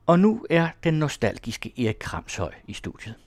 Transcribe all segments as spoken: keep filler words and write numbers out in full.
Og nu er den nostalgiske Erik Kramshøj i studiet.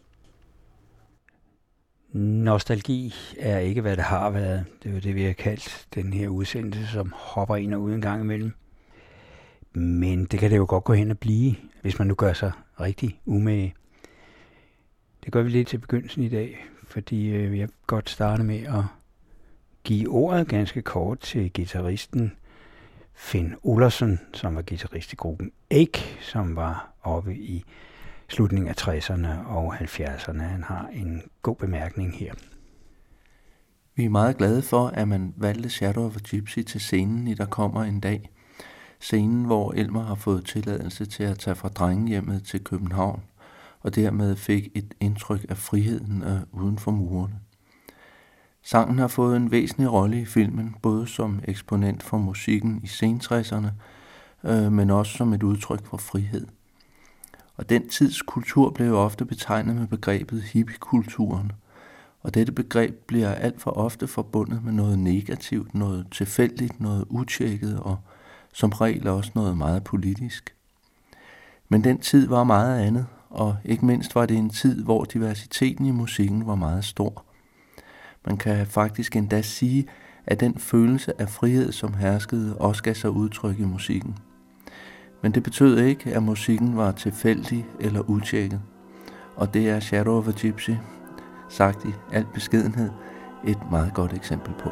Nostalgi er ikke, hvad det har været. Det er jo det, vi har kaldt den her udsendelse, som hopper ind og ud en gang imellem. Men det kan det jo godt gå hen og blive, hvis man nu gør sig rigtig umage. Det gør vi lidt til begyndelsen i dag, fordi øh, vi har godt startet med at give ordet ganske kort til guitaristen Finn Olafsson, som var guitarist i gruppen Ache, som var oppe i slutningen af tresserne og halvfjerdserne. Han har en god bemærkning her. Vi er meget glade for, at man valgte Shadow of a Gypsy til scenen i Der kommer en dag. Scenen, hvor Elmer har fået tilladelse til at tage fra drengehjemmet til København, og dermed fik et indtryk af friheden øh, uden for murene. Sangen har fået en væsentlig rolle i filmen, både som eksponent for musikken i sentresserne, øh, men også som et udtryk for frihed. Og den tids kultur blev ofte betegnet med begrebet hippiekulturen, og dette begreb bliver alt for ofte forbundet med noget negativt, noget tilfældigt, noget utjekket og som regel også noget meget politisk. Men den tid var meget andet, og ikke mindst var det en tid, hvor diversiteten i musikken var meget stor. Man kan faktisk endda sige, at den følelse af frihed, som herskede, også gav sig udtryk i musikken. Men det betød ikke, at musikken var tilfældig eller utjekket. Og det er Shadow of a Gypsy, sagt i al beskedenhed, et meget godt eksempel på.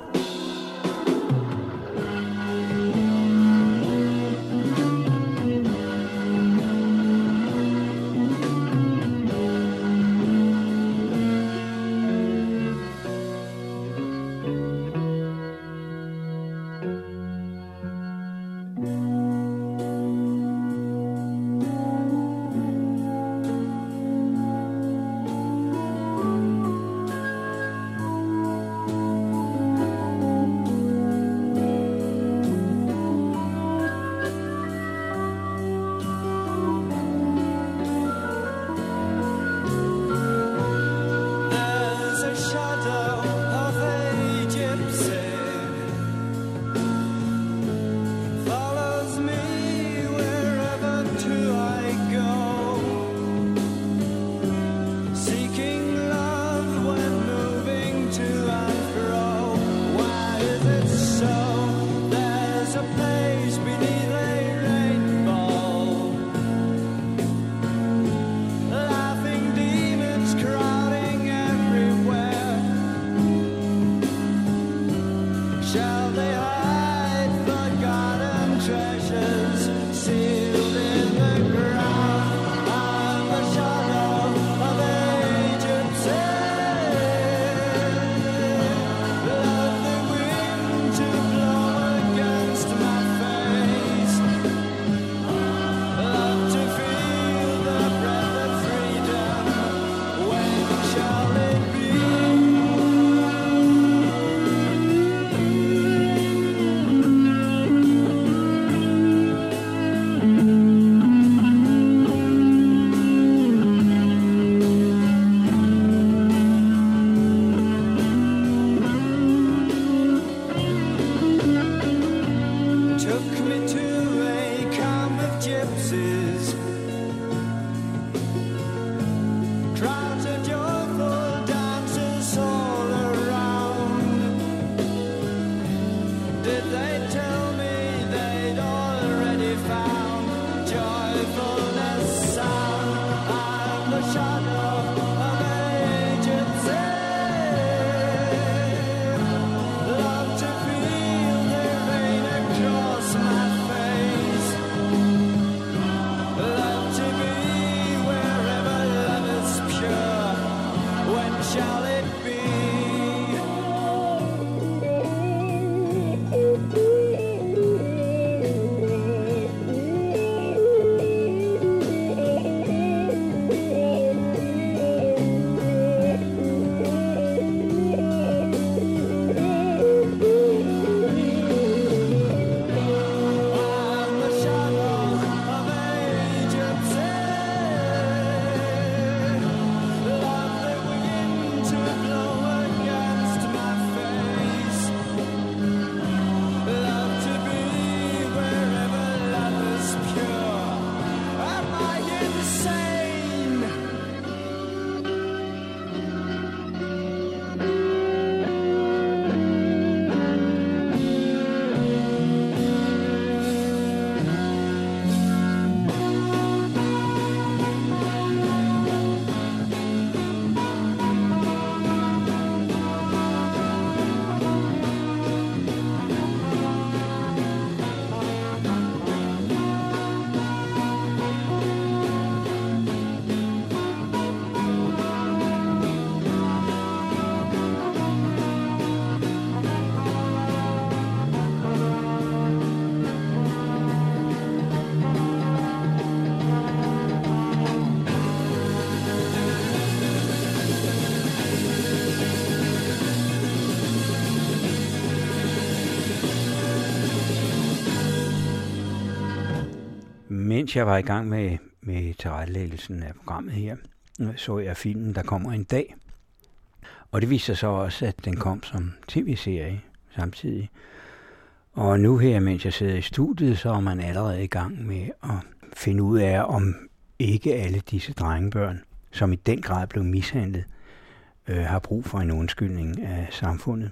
mens jeg var i gang med, med tilrettelæggelsen af programmet her, så jeg filmen Der kommer en dag. Og det viste sig så også, at den kom som tv-serie samtidig. Og nu her, mens jeg sidder i studiet, så er man allerede i gang med at finde ud af, om ikke alle disse drengebørn, som i den grad blev mishandlet, øh, har brug for en undskyldning af samfundet.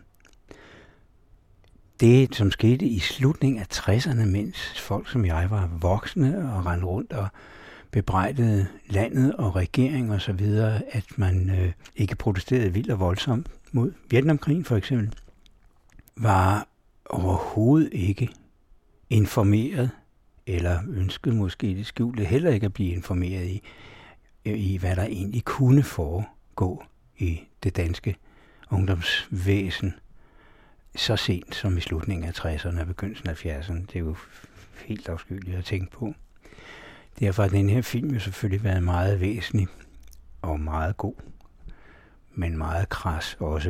Det, som skete i slutningen af tresserne, mens folk som jeg var voksne og rendte rundt og bebrejdede landet og regeringen og så videre, at man øh, ikke protesterede vildt og voldsomt mod Vietnamkrigen for eksempel, var overhovedet ikke informeret, eller ønskede måske det skjulte heller ikke at blive informeret i, i hvad der egentlig kunne foregå i det danske ungdomsvæsen så sent som i slutningen af tresserne og begyndelsen af halvfjerdserne. Det er jo helt afskyeligt at tænke på. Derfor har den her film jo selvfølgelig været meget væsentlig og meget god, men meget kras også.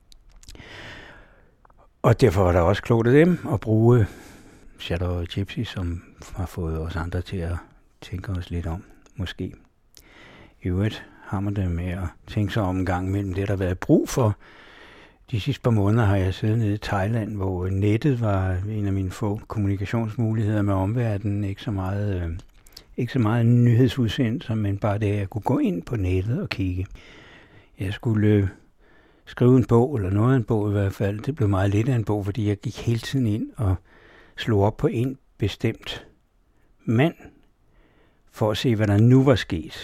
Og derfor var der også klogt af dem at bruge Shadow of a Gypsy, som har fået os andre til at tænke os lidt om, måske. I øvrigt har man det med at tænke sig om en gang mellem det, der har været brug for. De sidste par måneder har jeg siddet nede i Thailand, hvor nettet var en af mine få kommunikationsmuligheder med omverdenen. Ikke så meget, øh, ikke så meget nyhedsudsendelser, men bare det, at jeg kunne gå ind på nettet og kigge. Jeg skulle øh, skrive en bog, eller noget af en bog i hvert fald. Det blev meget lidt af en bog, fordi jeg gik hele tiden ind og slog op på en bestemt mand, for at se, hvad der nu var sket.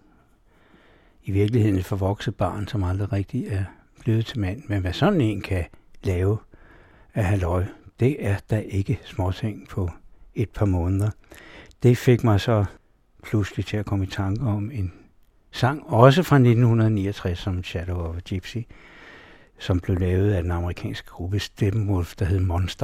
I virkeligheden et forvokset barn, som aldrig rigtig er blevet til mand. Men hvad sådan en kan lave af halløj, det er da ikke småting på et par måneder. Det fik mig så pludselig til at komme i tanke om en sang, også fra nitten niogtres, som Shadow of a Gypsy, som blev lavet af den amerikanske gruppe Steppenwolf, der hed Monster.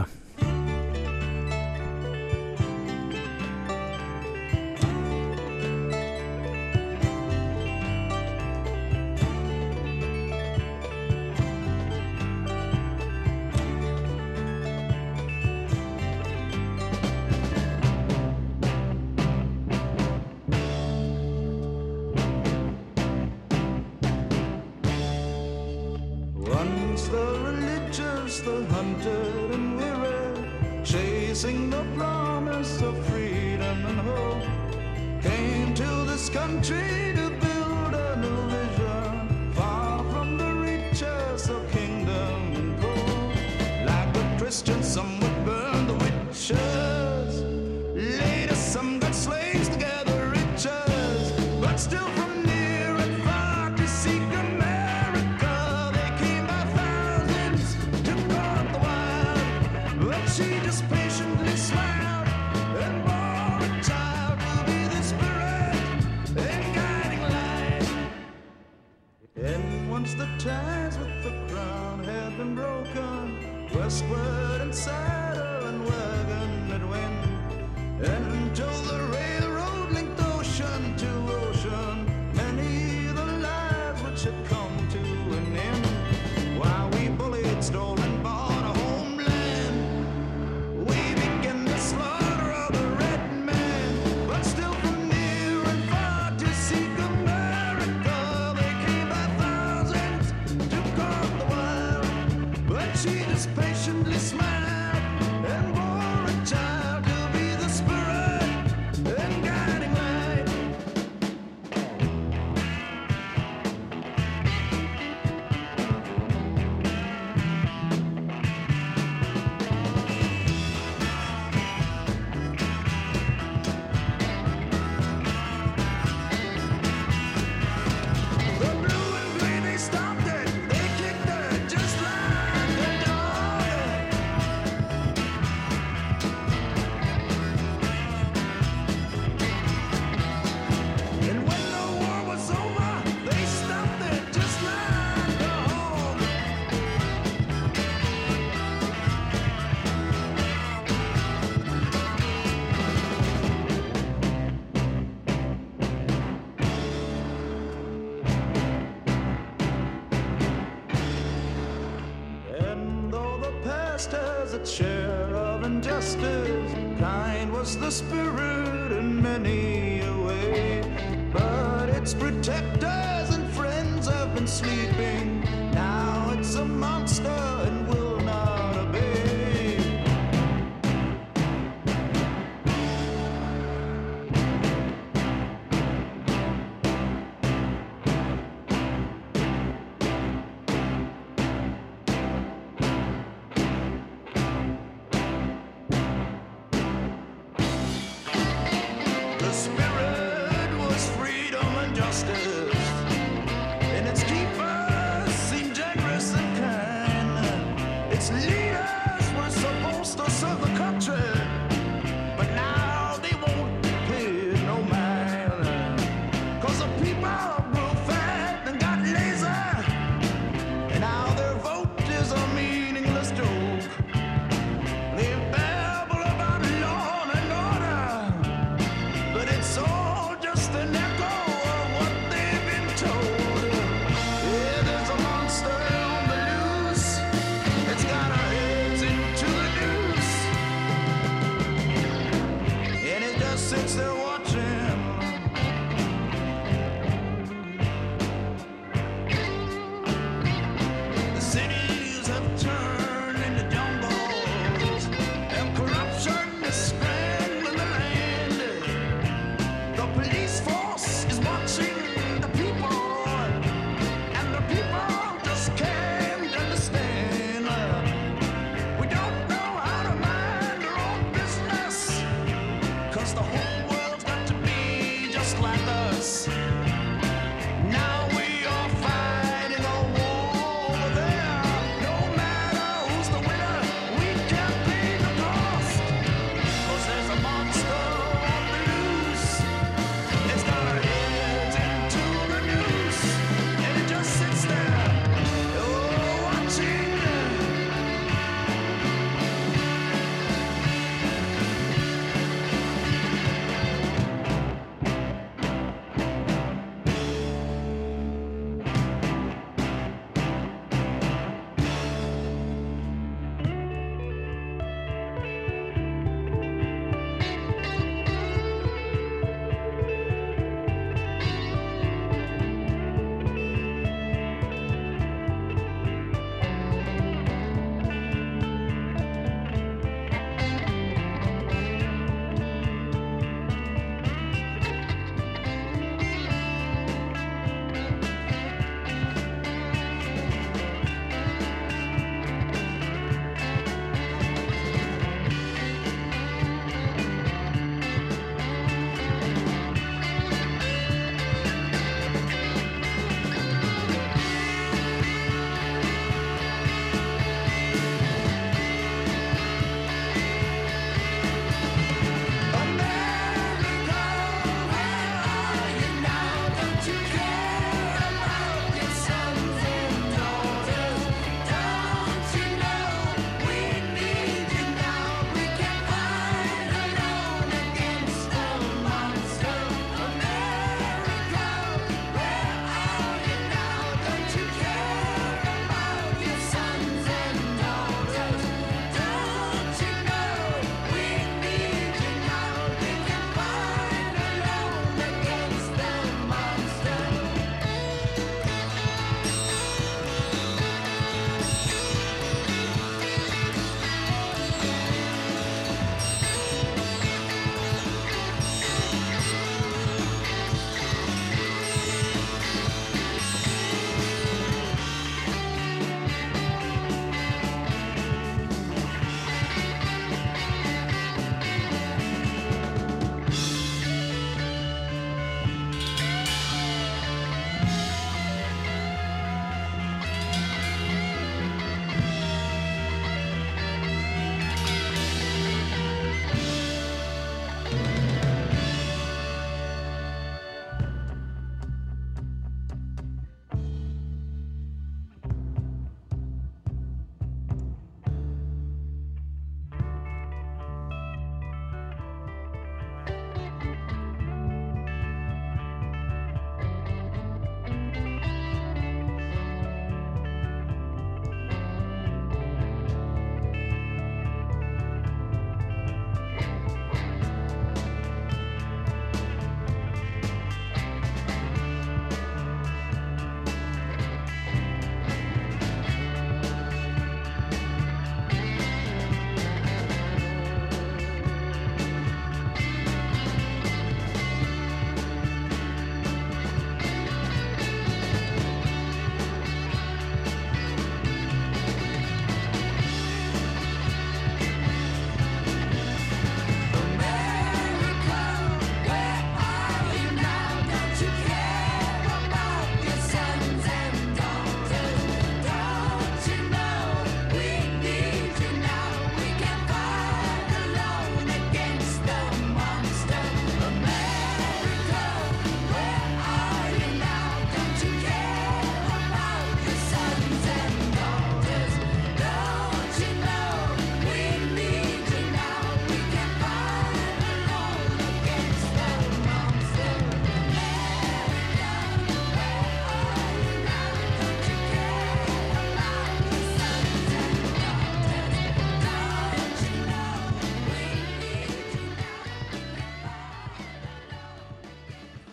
Share of injustice, Kind was the spirit in many a way, but its protectors and friends have been sleeping. Now it's a monster and will not obey. The spirit was freedom and justice, and its keepers seemed generous and kind. Its leaders were supposed to serve the country, but now they won't pay no mind. Cause the people grew fat and got lazy, and now their vote is a meaningless joke. They babble about law and order, but it's all just an echo of what they've been told. Yeah, there's a monster on the loose. It's got our heads into the noose, and it just sits there watching. The cities have turned into jungles, and corruption is scrambling the land. The police force is watching the people, and the people just can't understand. We don't know how to mind our own business, cause the whole world's got to be just like us. Now we are fighting a war over there. No matter who's the winner, we can't pay the cost, cause there's a monster on the loose. It's got our heads into the noose, and it just sits there, oh, watching.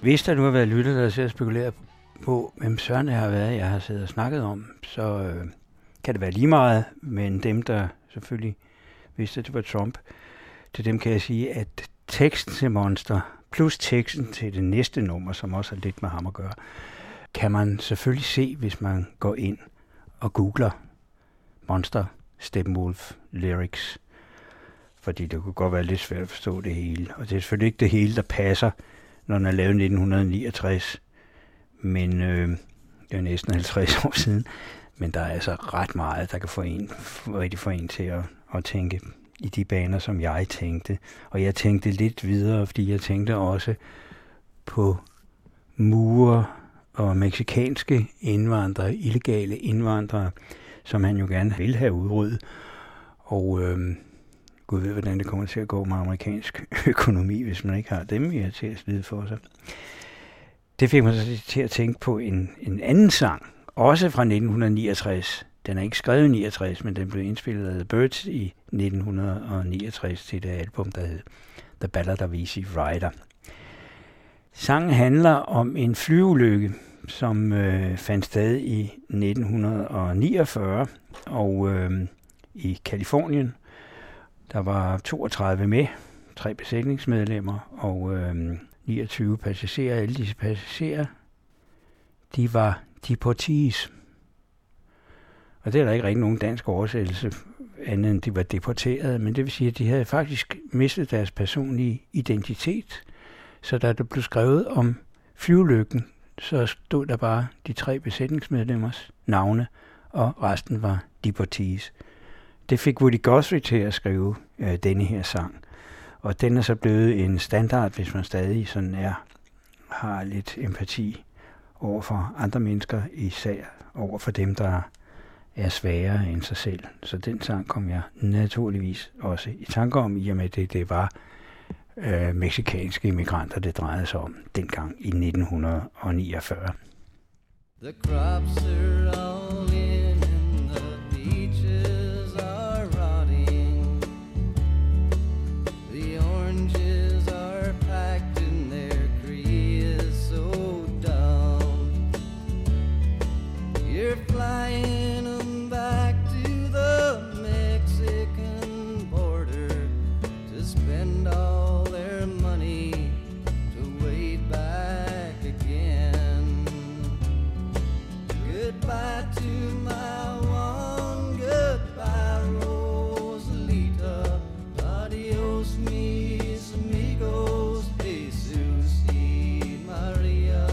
Hvis der nu har været lytter, der sidder og spekulerer på, hvem søren det har været, jeg har siddet og snakket om, så øh, kan det være lige meget, men dem, der selvfølgelig vidste, at det var Trump, til dem kan jeg sige, at teksten til Monster, plus teksten til det næste nummer, som også har lidt med ham at gøre, kan man selvfølgelig se, hvis man går ind og googler Monster Steppenwolf lyrics. Fordi det kunne godt være lidt svært at forstå det hele. Og det er selvfølgelig ikke det hele, der passer, når den er lavet nitten niogtres. Men øh, det er næsten halvtreds år siden. Men der er altså ret meget, der kan få en, rigtig få en til at, at tænke i de baner, som jeg tænkte. Og jeg tænkte lidt videre, fordi jeg tænkte også på murer og meksikanske indvandrere, illegale indvandrere, som han jo gerne vil have udryddet. Og øh, Gud ved, hvordan det kommer til at gå med amerikansk økonomi, hvis man ikke har dem i til at slide for sig. Det fik mig så til at tænke på en, en anden sang, også fra nitten niogtres. Den er ikke skrevet i niogtres, men den blev indspillet af The Byrds i nitten niogtres til det album, der hed The Ballad of Easy Rider. Sangen handler om en flyulykke, som øh, fandt sted i nitten niogfyrre og øh, i Kalifornien. Der var toogtredive med, tre besætningsmedlemmer og øh, niogtyve passagerer. Alle disse passagerer, de var deportees. Og det er der ikke rigtig nogen dansk oversættelse, andet end de var deporteret, men det vil sige, at de havde faktisk mistet deres personlige identitet. Så da der blev skrevet om flyulykken, så stod der bare de tre besætningsmedlemmers navne, og resten var deportees. Det fik Woody Guthrie til at skrive øh, denne her sang. Og den er så blevet en standard, hvis man stadig sådan er, har lidt empati over for andre mennesker, især over for dem, der er svagere end sig selv. Så den sang kom jeg naturligvis også i tanke om, i og med det, det var øh, meksikanske immigranter, det drejede sig om dengang i nitten niogfyrre. The crops are all in and the beaches are rotting. The oranges are packed in their creosote down. You're flying them back to the Mexican border to spend all their money to wade back again. Goodbye to my one, goodbye Rosalita. Adios mis amigos, Jesus y Maria.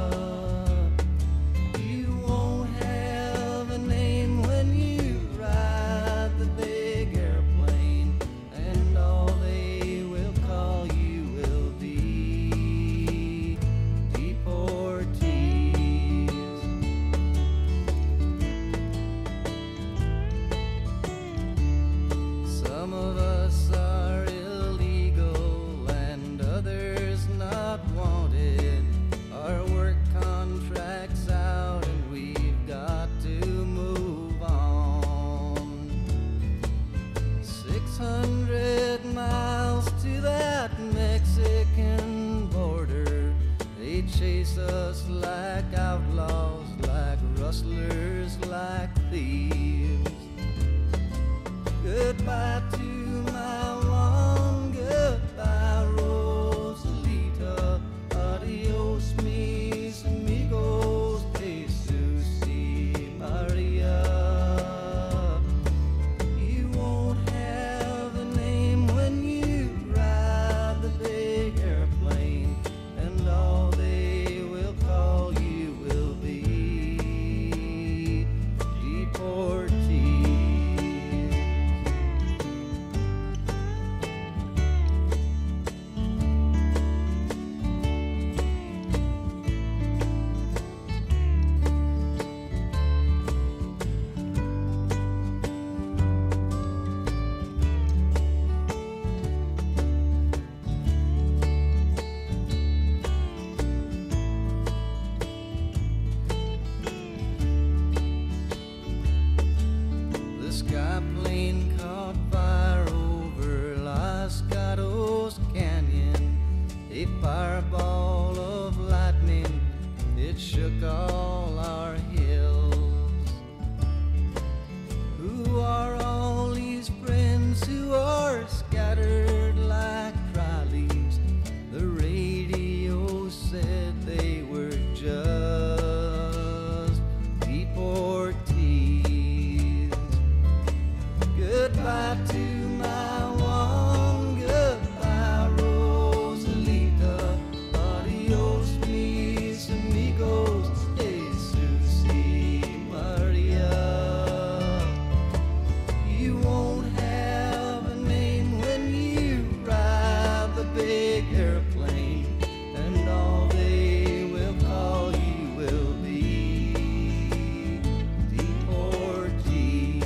You won't have a name when you ride the big airplane, and all they will call you will be deportees. Some of us are illegal and others not wanted. Our work contract's out and we've got to move on. Six hundred miles to that Mexican border. They chase us like outlaws, like rustlers, like thieves. Goodbye to my one, goodbye Rosalita. Adios mis amigos, Jesus y Maria. You won't have a name when you ride the big airplane, and all they will call you will be deportees. protect all our hills. Who are all these friends who are scattered like dry leaves? The radio said they were just deportees. Goodbye to my one, goodbye Rosalita. Adios mis amigos, Jesus y Maria. You won't have a name when you ride the big airplane, and all they will call you will be deportees.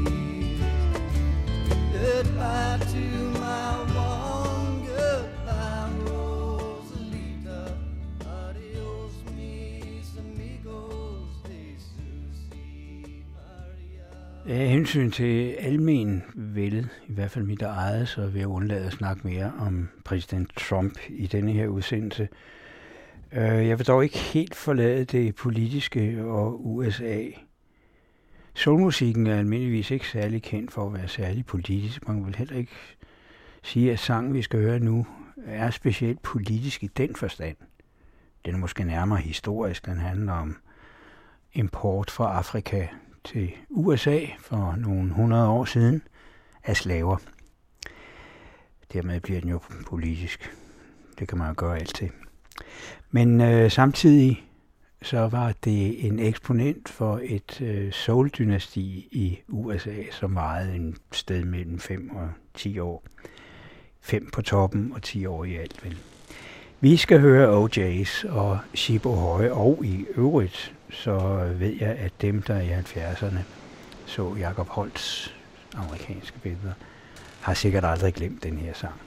Goodbye to my one, goodbye Rosalita. Adios mis amigos, Jesus y Maria. Af hensyn til almen vælde, i hvert fald mit eget, så vil jeg undlade at snakke mere om præsident Trump i denne her udsendelse. Øh, Jeg vil dog ikke helt forlade det politiske og U S A. Soulmusikken er almindeligvis ikke særlig kendt for at være særlig politisk. Man vil heller ikke sige, at sangen, vi skal høre nu, er specielt politisk i den forstand. Den er måske nærmere historisk. Den handler om import fra Afrika til U S A for nogle hundrede år siden af slaver. Dermed bliver den jo politisk. Det kan man jo gøre altid. Men øh, samtidig så var det en eksponent for et øh, soul-dynasti i U S A, som varede en sted mellem fem og ti år. Fem på toppen og ti år i alt, vel. Vi skal høre O J's og Ship Ahoy, og i øvrigt så ved jeg, at dem, der i halvfjerdserne så Jacob Holts amerikanske billeder, har sikkert aldrig glemt den her sang.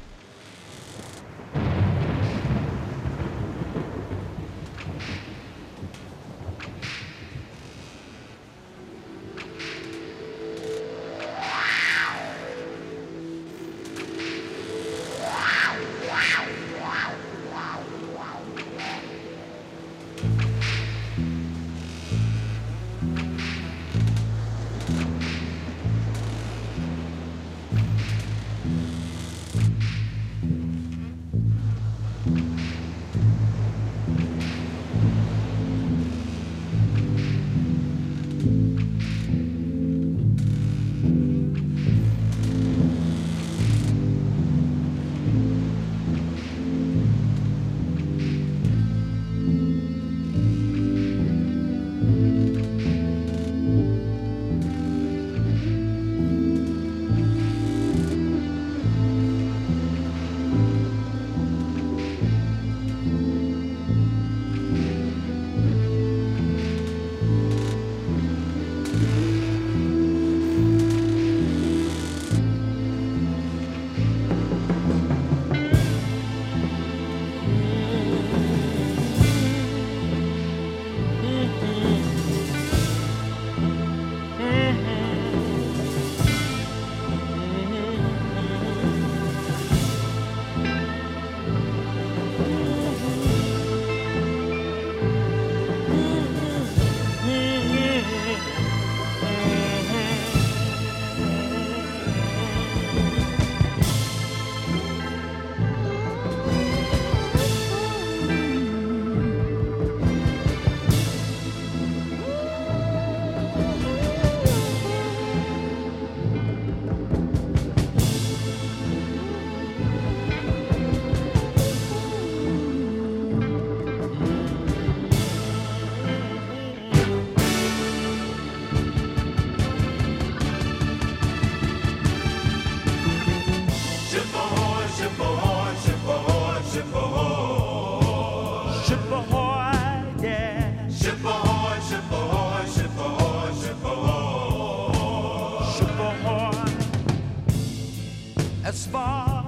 as far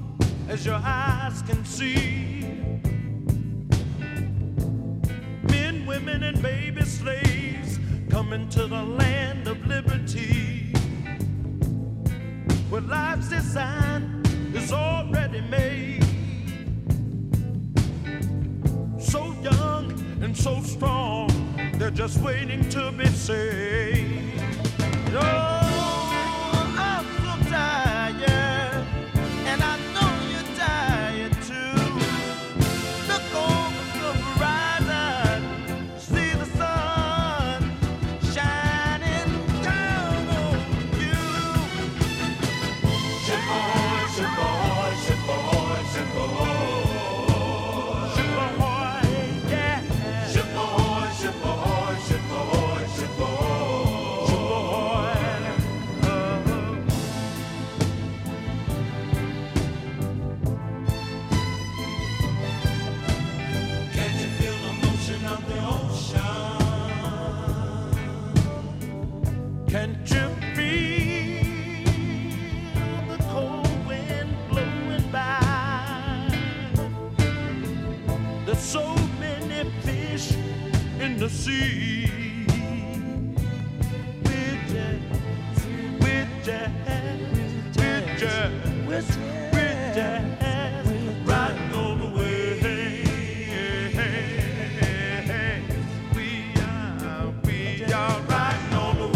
as your eyes can see. Men, women, and baby slaves coming to the land of liberty, where life's design is already made. So young and so strong, they're just waiting to be saved. Oh, I'm so tired, and I know you're tired too. Look over the horizon, see the sun shining down on you. Ship ahoy, ship ahoy, ship ahoy, ship ahoy. Ship ahoy, yeah. Ship ahoy, ship ahoy, ship ahoy, ship ahoy. Ship ahoy. Can't you feel the motion of the ocean? Can't you feel the cold wind blowing by? There's so many fish in the sea. With jazz, with jazz, with jazz, with jazz, riding on the way. We are, we are riding on the way.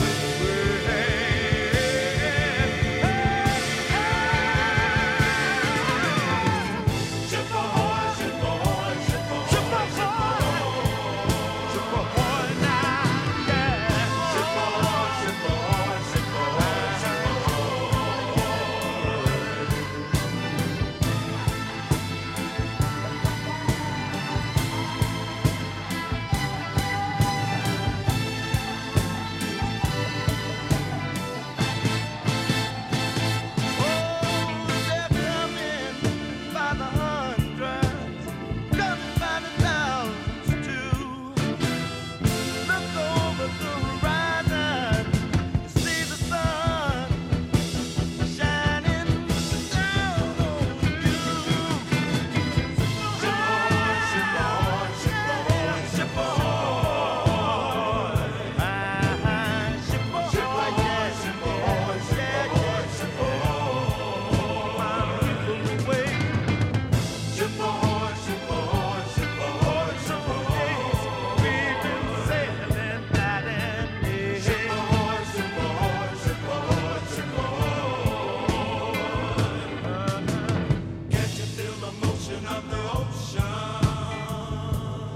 Ship ahoy, ship ahoy, ship ahoy, ship ahoy, ship ahoy now, yeah. Ship ahoy, ship ahoy, ship ahoy, ship they're coming by the hundreds, coming by the thousands too. Look over the horizon, see the sun shining down on you. Ship ahoy, ship ahoy, ship ahoy, ship ahoy. Ah, ship ahoy, yeah. Ship ahoy, ship ahoy, ship ahoy. My people away. Ship ahoy, ship ahoy, ship ahoy, ship ahoy. We've been sailing night and day. Ship ahoy, ship ahoy, ship ahoy, ship ahoy. Can't you feel the motion of the ocean?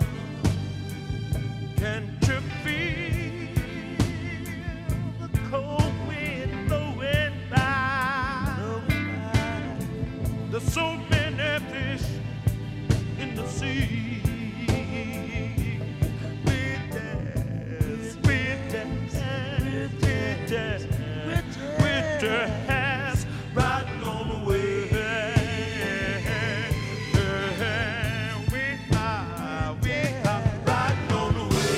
Can't you feel the cold wind blowing by? There's so many fish in the sea. With jazz, with jazz, with jazz, with jazz, riding on the way. We are, we are riding on the way.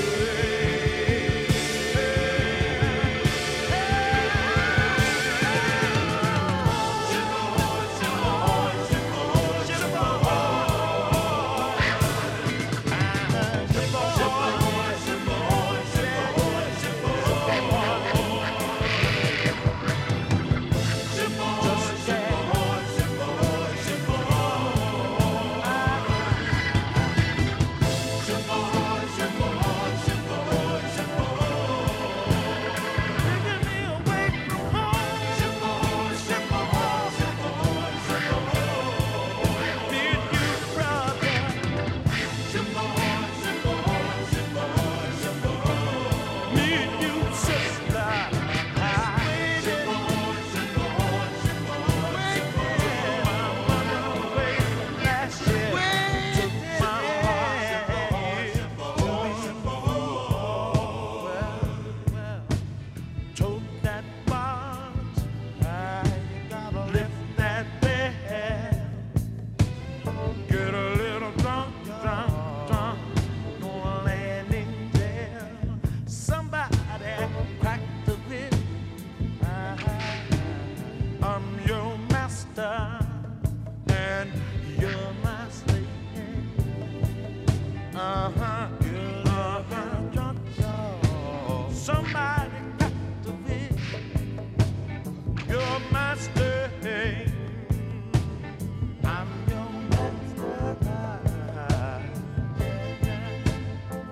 Ship ahoy, ship ahoy, ship ahoy, ship ahoy. Ship ahoy, ship ahoy, ship ahoy, ship ahoy, ship ahoy. Ship ahoy, ship ahoy, ship ahoy, ship ahoy. Ship ahoy, ship ahoy, ship ahoy, ship ahoy. Taking me away from home. Ship ahoy, ship ahoy, ship ahoy, ship ahoy. Me and you, brother. Ship ahoy, ship ahoy, ship ahoy, ship ahoy. Me and you, sister. Ship ahoy, ship ahoy, ship ahoy, ship ahoy. My mother away last year. Took my heart. Ship ahoy, ship ahoy, ship ahoy. Well, told that box, I gotta lift that bed. Get a little drunk, drunk, drunk, on a landing there. Somebody cracked the whip. I'm your master, and you're my slave. Uh-huh, uh-huh. Somebody cracked the whip. You're my slave. I'm your master.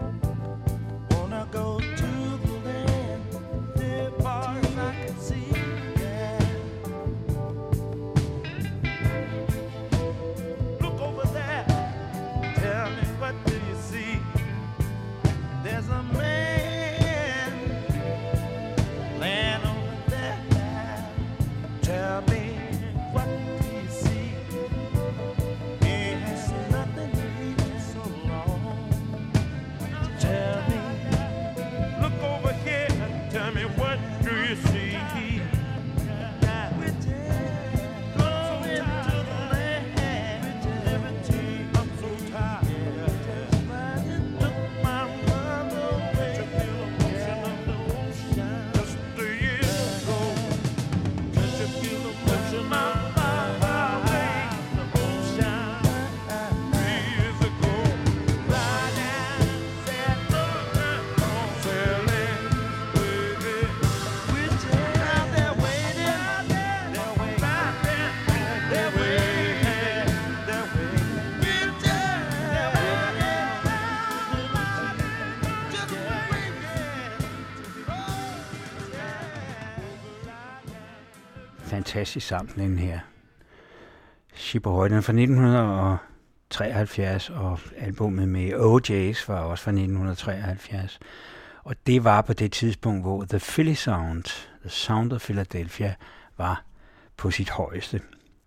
fantastisk sammen, den her Ship Ahoy. Den er fra nitten treoghalvfjerds, og albumet med O J's var også fra nitten treoghalvfjerds. Og det var på det tidspunkt, hvor The Philly Sound, The Sound of Philadelphia, var på sit højeste.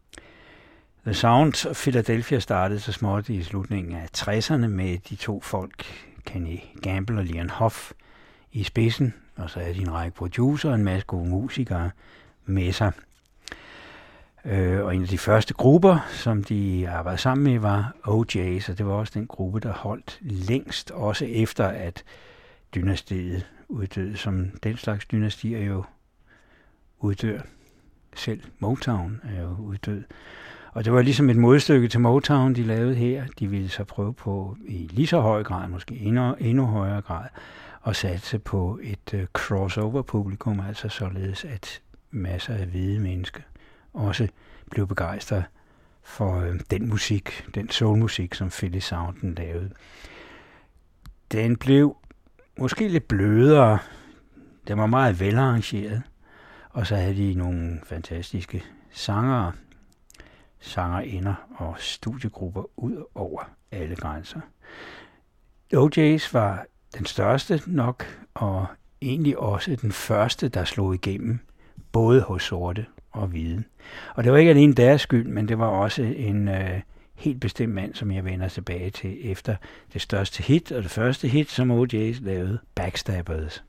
The Sound of Philadelphia startede så småt i slutningen af tresserne med de to folk, Kenny Gamble og Leon Huff, i spidsen, og så havde de en række producer og en masse gode musikere med sig. Øh, og en af de første grupper, som de arbejdede sammen med, var O J's, og det var også den gruppe, der holdt længst, også efter at dynastiet uddøde, som den slags dynastier jo uddør. Selv Motown er jo uddød. Og det var ligesom et modstykke til Motown, de lavede her. De ville så prøve på i lige så høj grad, måske endnu, endnu højere grad, at satse på et uh, crossover-publikum, altså således at masser af hvide mennesker også blev begejstret for øh, den musik, den soulmusik, som Philly Sounden lavede. Den blev måske lidt blødere, den var meget velarrangeret, og så havde de nogle fantastiske sangere, sangerinder og studiegrupper ud over alle grænser. O J's var den største nok, og egentlig også den første, der slog igennem, både hos sorte og hvide. Og det var ikke alene deres skyld, men det var også en øh, helt bestemt mand, som jeg vender tilbage til efter det største hit, og det første hit, som O J's lavede, Backstabbers.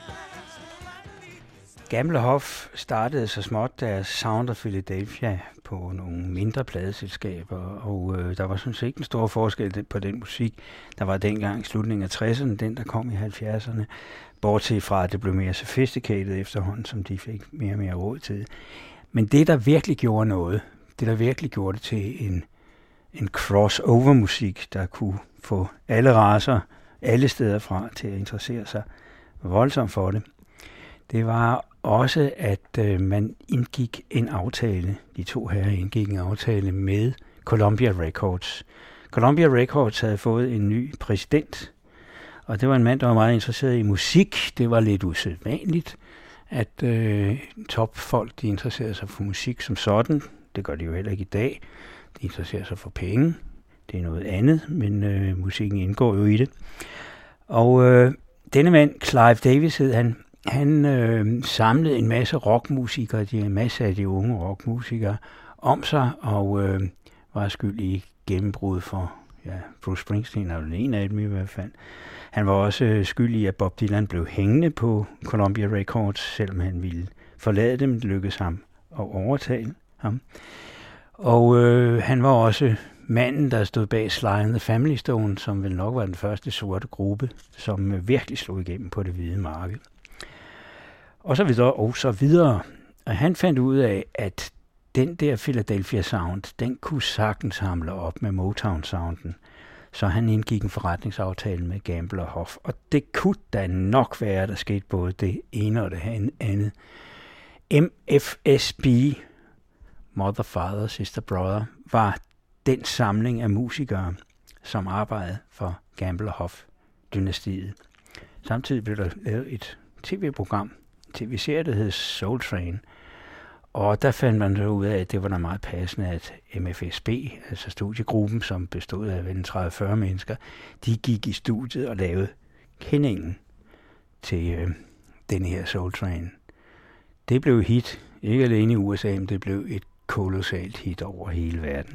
Gamble Huff startede så småt deres Sound of Philadelphia på nogle mindre pladeselskaber, og øh, der var sådan set ikke en stor forskel på den musik, der var dengang i slutningen af tresserne, den der kom i halvfjerdserne, bortset fra, at det blev mere sophisticated efterhånden, som de fik mere og mere råd til. Men det, der virkelig gjorde noget, det der virkelig gjorde det til en, en crossover-musik, der kunne få alle racer, alle steder fra til at interessere sig voldsomt for det, det var også, at øh, man indgik en aftale, de to herrer indgik en aftale med Columbia Records. Columbia Records havde fået en ny præsident, og det var en mand, der var meget interesseret i musik. Det var lidt usædvanligt, at øh, topfolk, de interesserede sig for musik som sådan. Det gør de jo heller ikke i dag. De interesserer sig for penge. Det er noget andet, men øh, musikken indgår jo i det. Og øh, denne mand, Clive Davis hed han, han øh, samlede en masse rockmusikere, de en masse af de unge rockmusikere, om sig, og øh, var skyld i gennembrud for ja, Bruce Springsteen, er jo en af dem i hvert fald. Han var også øh, skyld i, at Bob Dylan blev hængende på Columbia Records, selvom han ville forlade dem. Det lykkedes ham at overtale ham. Og øh, han var også manden, der stod bag Sly and the Family Stone, som vel nok var den første sorte gruppe, som øh, virkelig slog igennem på det hvide marked. Og så videre, og så videre. Og han fandt ud af, at den der Philadelphia Sound, den kunne sagtens hamle op med Motown-sounden. Så han indgik en forretningsaftale med Gamble og Huff. Og det kunne da nok være, der skete både det ene og det andet. M F S B, Mother, Father, Sister, Brother, var den samling af musikere, som arbejdede for Gamble og Huff-dynastiet. Samtidig blev der lavet et tv-program, tv-serie, der hed Soul Train. Og der fandt man så ud af, at det var da meget passende, at M F S B, altså studiegruppen, som bestod af tredive til fyrre mennesker, de gik i studiet og lavede kendingen til øh, den her Soul Train. Det blev et hit, ikke alene i U S A, men det blev et kolossalt hit over hele verden.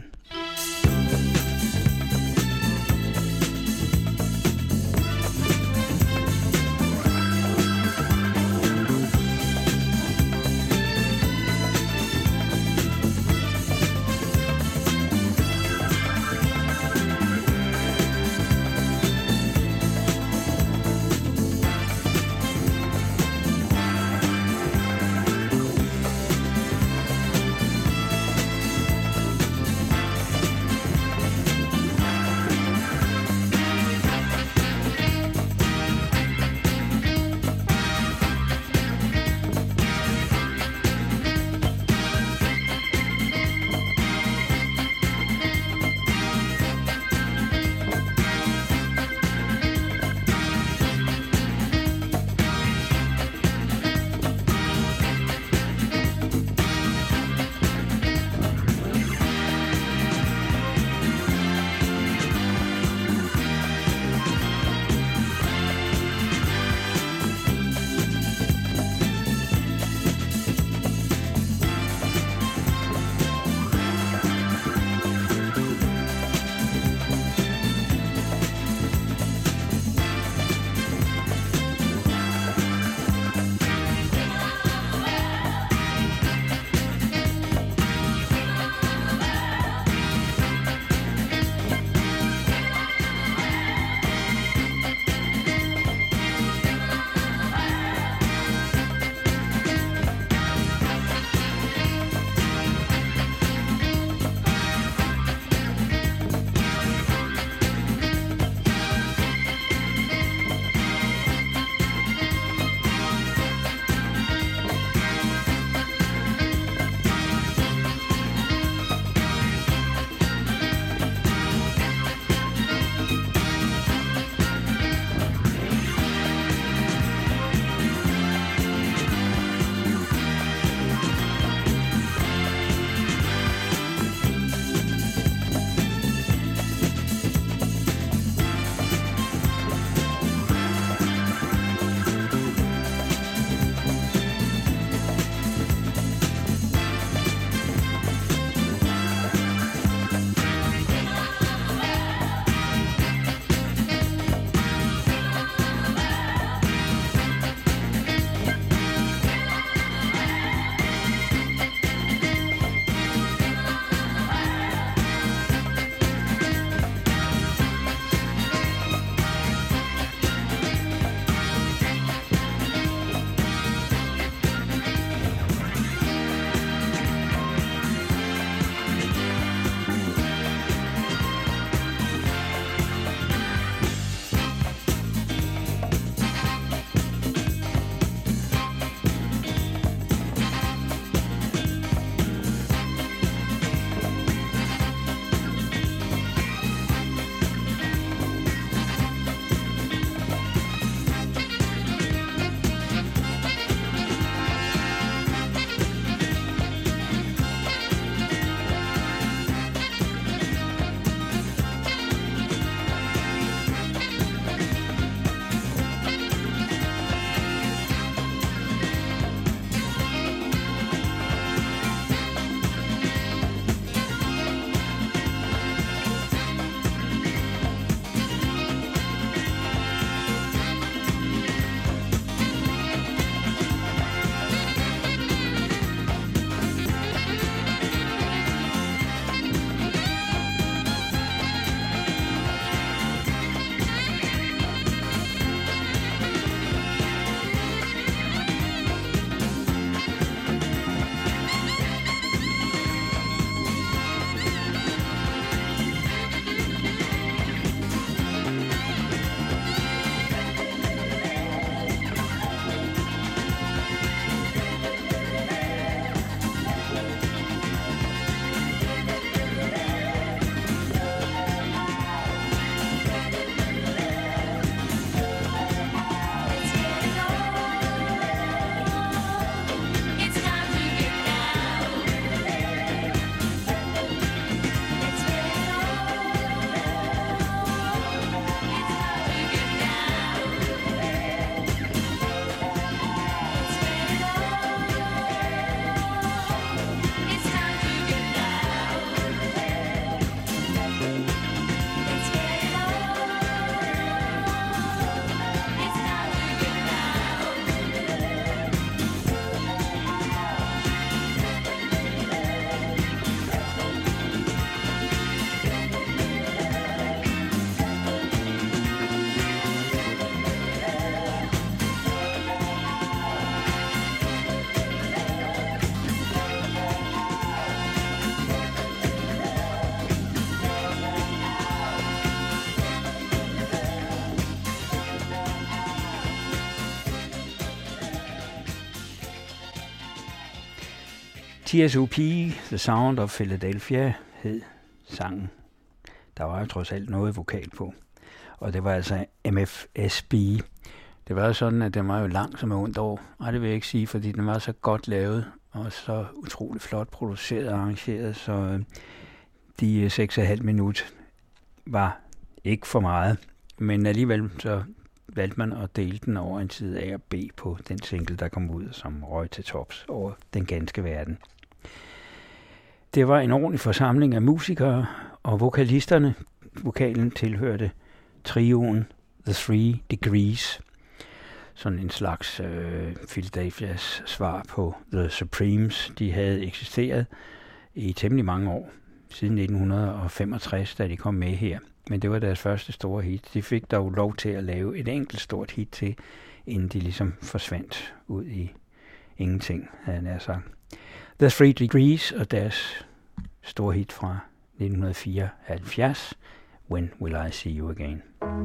T S O P, The Sound of Philadelphia, hed sangen. Der var jo trods alt noget vokal på. Og det var altså M F S B. Det var jo sådan, at den var jo lang som er ondt over. Og det vil jeg ikke sige, fordi den var så godt lavet og så utrolig flot produceret og arrangeret, så de seks og et halvt minut var ikke for meget. Men alligevel så valgte man at dele den over en side A og B på den single, der kom ud, som røg til tops over den ganske verden. Det var en ordentlig forsamling af musikere, og vokalisterne, vokalen tilhørte trioen The Three Degrees, sådan en slags øh, Philadelphias svar på The Supremes. De havde eksisteret i temmelig mange år, siden nitten femogtres, da de kom med her. Men det var deres første store hit. De fik dog lov til at lave et enkelt stort hit til, inden de ligesom forsvandt ud i ingenting, havde jeg sagt. The Three Degrees og deres store hit fra nitten fireoghalvfjerds, When Will I See You Again?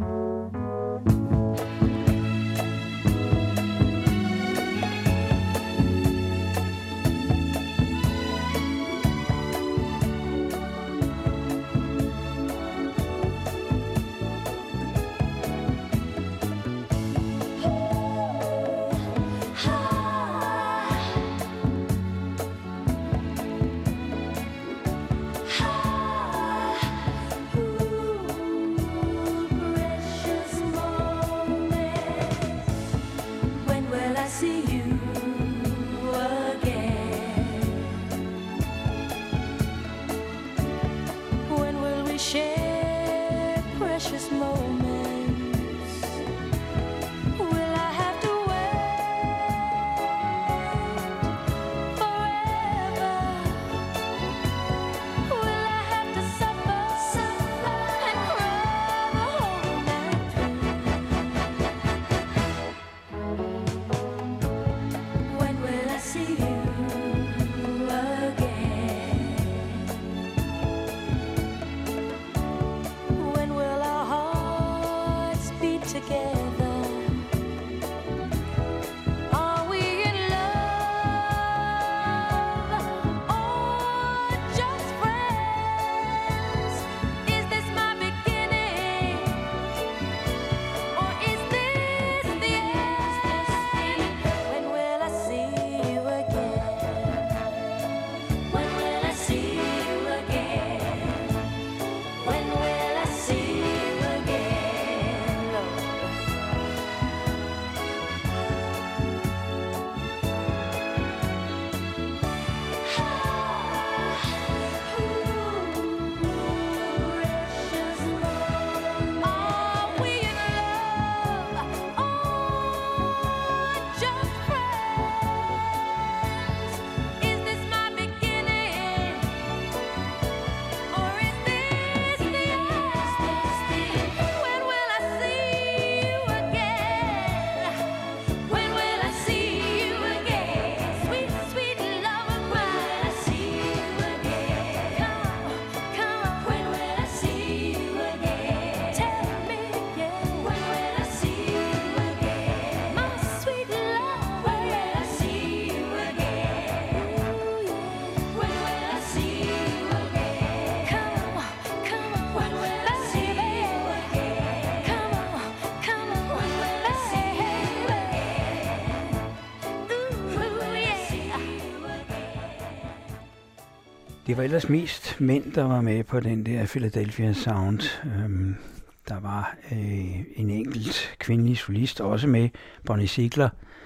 Det var ellers mest mænd, der var med på den der Philadelphia Sound. Øhm, der var øh, en enkelt kvindelig solist også med, Bonnie Ziegler.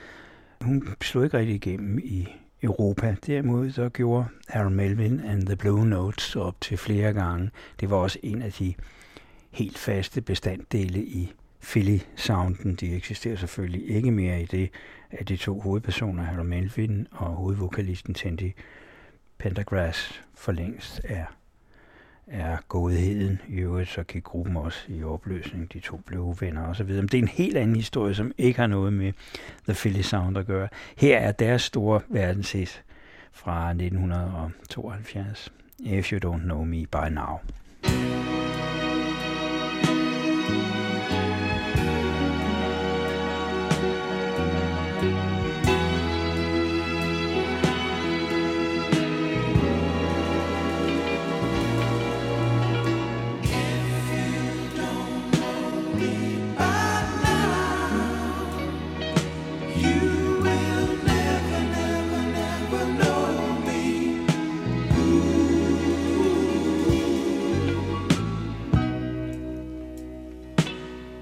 Hun slog ikke rigtig igennem i Europa. Derimod så gjorde Harold Melvin and the Blue Notes op til flere gange. Det var også en af de helt faste bestanddele i Philly-sounden. De eksisterer selvfølgelig ikke mere i det, at de to hovedpersoner, Harold Melvin og hovedvokalisten Tandy Pendergrass, for længst er, er godheden. I øvrigt så gik gruppen også i opløsning. De to blev uvenner og så videre. Men det er en helt anden historie, som ikke har noget med The Philly Sound at gøre. Her er deres store verdenshit fra nitten tooghalvfjerds. If You Don't Know Me By Now.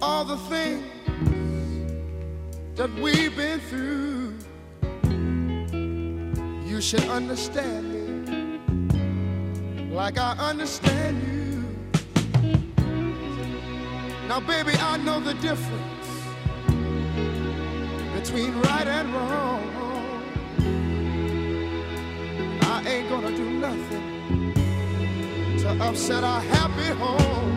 all the things that we've been through, you should understand me like I understand you. Now, baby, I know the difference between right and wrong. I ain't gonna do nothing to upset our happy home.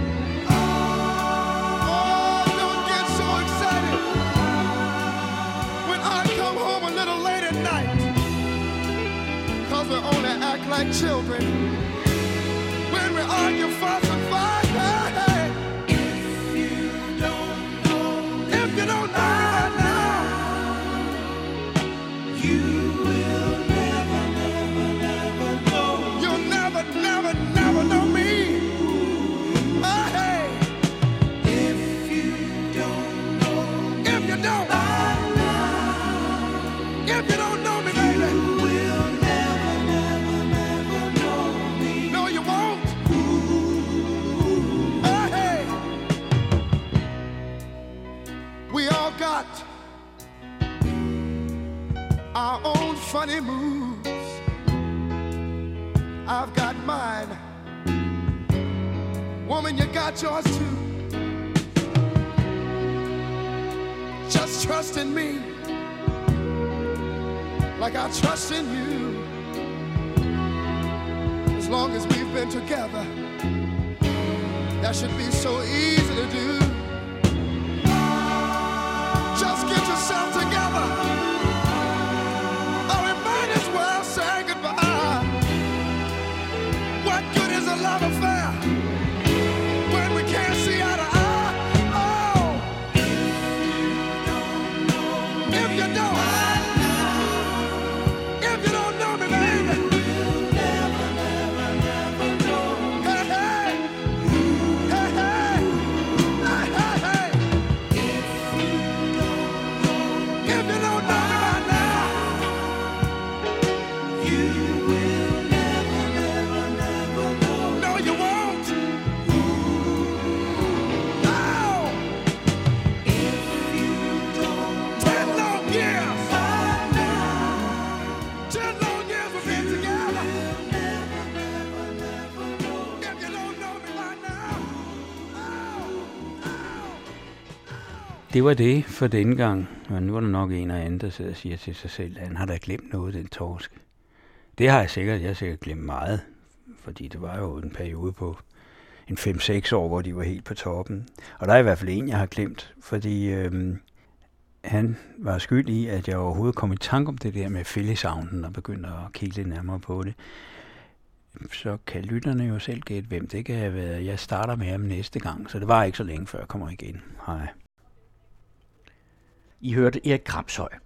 Oh, don't get so excited when I come home a little late at night, 'cause we only act like children when we argue, fuss, and fight. Hey, hey. If you don't know, if you don't know right now, you will never, never, never know. You'll never, never, never know me. Oh, hey. If you don't know, if you don't, if you don't know me, baby, you will never, never, never know me. No, you won't. Oh, hey. We all got our own funny moves. I've got mine. Woman, you got yours too. Just trust in me like I trust in you. As long as we've been together, that should be so easy to do. Just get yourself together, or we might as well say goodbye. What good is a love affair when we can't see eye to eye? Oh, if you don't, if you don't know me, baby, you'll never, never, never know. Hey, hey, hey, hey, hey, hey, hey. If you don't know, if you don't know me right now, you will never, never, never know. No, you won't. No. If you don't know, ten long years, ten long years we've been together. Never, never, never know. If you don't know me right now, oh, oh. Det var det for denne gang, og nu er der nok en og anden, der sidder og siger til sig selv, at han har da glemt noget, den torsk. Det har jeg sikkert, jeg har sikkert glemt meget, fordi det var jo en periode på en fem seks år, hvor de var helt på toppen. Og der er i hvert fald en, jeg har glemt, fordi øhm, han var skyld i, at jeg overhovedet kom i tanke om det der med fællesavnen og begyndte at kigge lidt nærmere på det. Så kan lytterne jo selv gætte, hvem det kan have været. Jeg starter med ham næste gang, så det var ikke så længe, før jeg kommer igen. Hej. I hørte Erik Kramshøj.